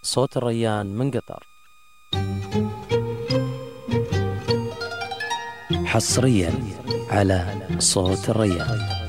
صوت الريان من قطر. حصريا على صوت الريان.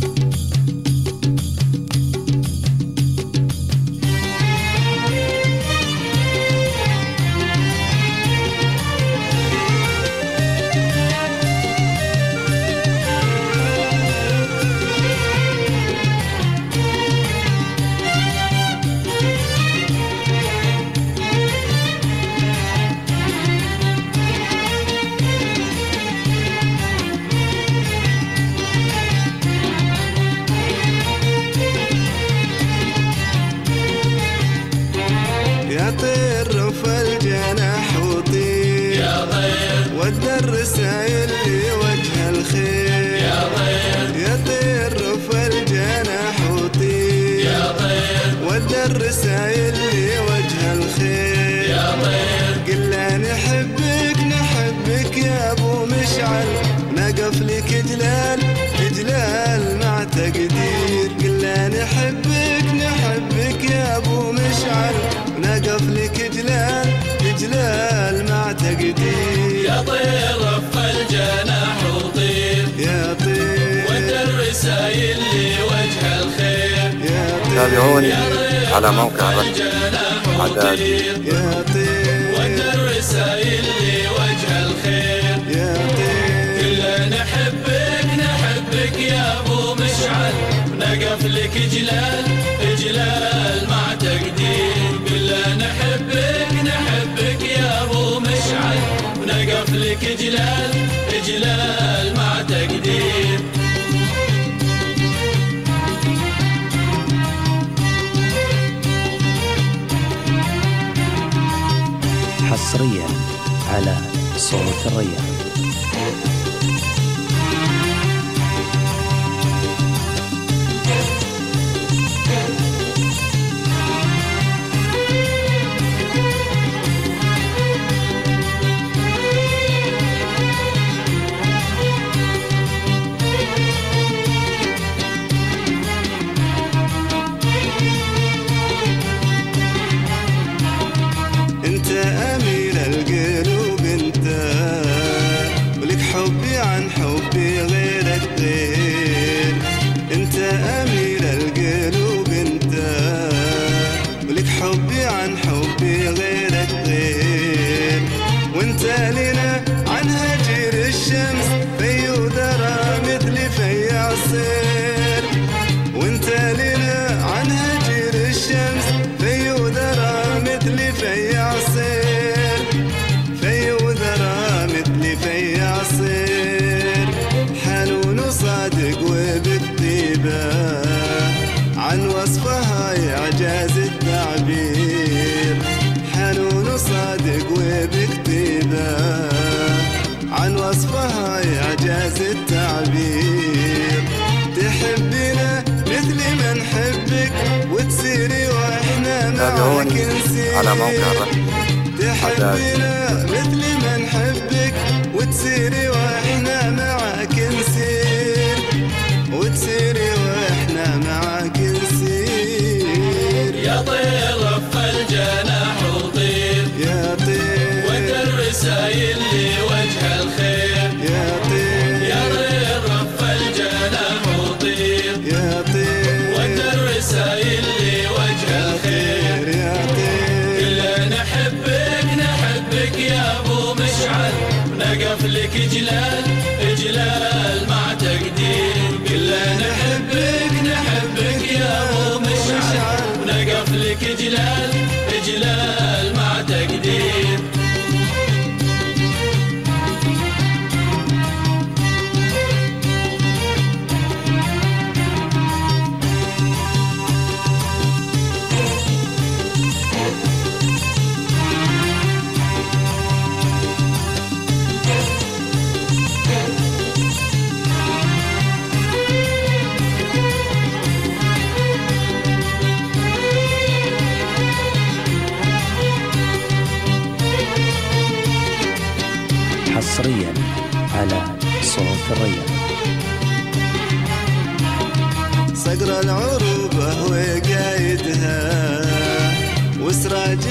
الرسايل لوجه الخير يا طير، يطير رفع الجناح وطير يا طير، ودى الرسايل لوجه الخير يا طير. قلنا نحبك يا ابو مشعل، نقف لك جلال جلال مع تقدير. قلنا نحبك يا ابو مشعل، نقف لك جلال جلال مع تقدير. يا طير رفع الجناح وطير يا طير، ودى الرسايل لوجه الخير يا طير. تابعوني على موقع عداد. يا طير، ودى الرسايل لوجه الخير يا طير. كلنا نحبك يا ابو مشعل، نقف لك جلال جلال مع تقدير. كلنا نحبك يا ابو مشعل، نقف لك جلال جلال مع تقدير. حصريا على صوت الريان. انت امير القلوب انت، ولك حبي عن حبي غيرك غير. انت امير القلوب انت، ولك حبي عن حبي غيرك غير. وانت لنا عن هجر الشمس في ودرى مثل في عصير. وانت لنا عن هجر الشمس في ودرى مثل في عصير. في وذرى مثل في عصير. حنون صادق وبالطيبة، عن وصفها يعجز التعبير. حنون صادق وبكتيبة، عن وصفها يعجز التعبير. تحبنا مثل ما نحبك، وتسيري واحنا معك نسير. على موقع تحبنا مثل ما نحبك، وتسيري واحنا معك نسير. وتسيري واحنا معك نسير. يا طير رفع الجناح وطير يا طير، ودى الرسايل لوجه الخير يا طير. يا طير رفع الجناح وطير يا طير، ودى الرسايل لوجه الخير يا طير. كلنا نحبك يا ابو مشعل، نقف لك جلال جلال مع تقدير. كلنا نحبك يا ابو مشعل، نقف لك جلال جلال مع تقدير. حصريا على صوت الريان. صقر العروبة وقايدها، وسراج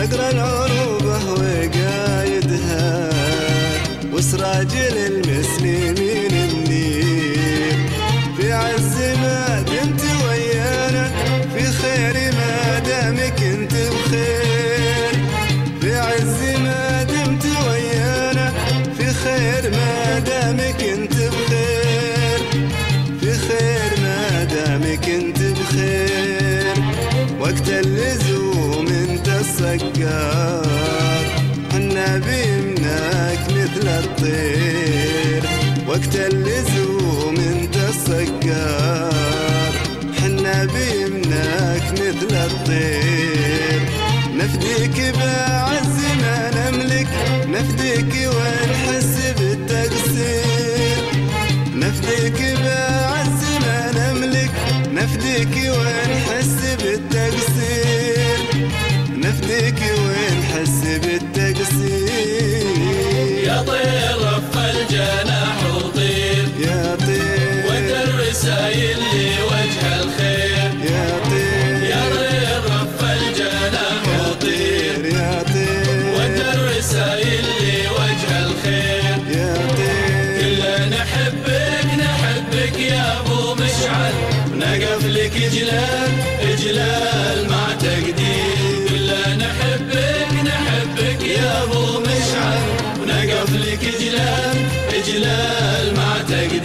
صقر العروبة وقايدها وسراج للمسلمين منير. في عز ما دمت ويانا في خير ما دامك انت بخير. في عز ما دمت ويانا في خير ما دامك انت بخير. في خير ما دامك انت بخير. وقت اللزوم انت الصقار حنا بيمناك مثل الطير. وقت اللزوم انت الصقار حنا بيمناك مثل الطير. نفديك بعز ما نملك نفديك ونحس بالتقصير. نفديك بعز ما نملك نفديك ونحس بالتقصير. نفديك ونحس بالتقصير. يا طير رف الجناح وطير يا طير ودى الرسايل لوجه الخير. يا طير يا طير رف الجناح وطير يا طير ودى الرسايل لوجه الخير. يا طير كلنا نحبك يا ابو مشعل نقف لك جلال جلال مع تقدير. كلنا نحبك يا ابو مشعل نقف لك جلال جلال مع تقدير.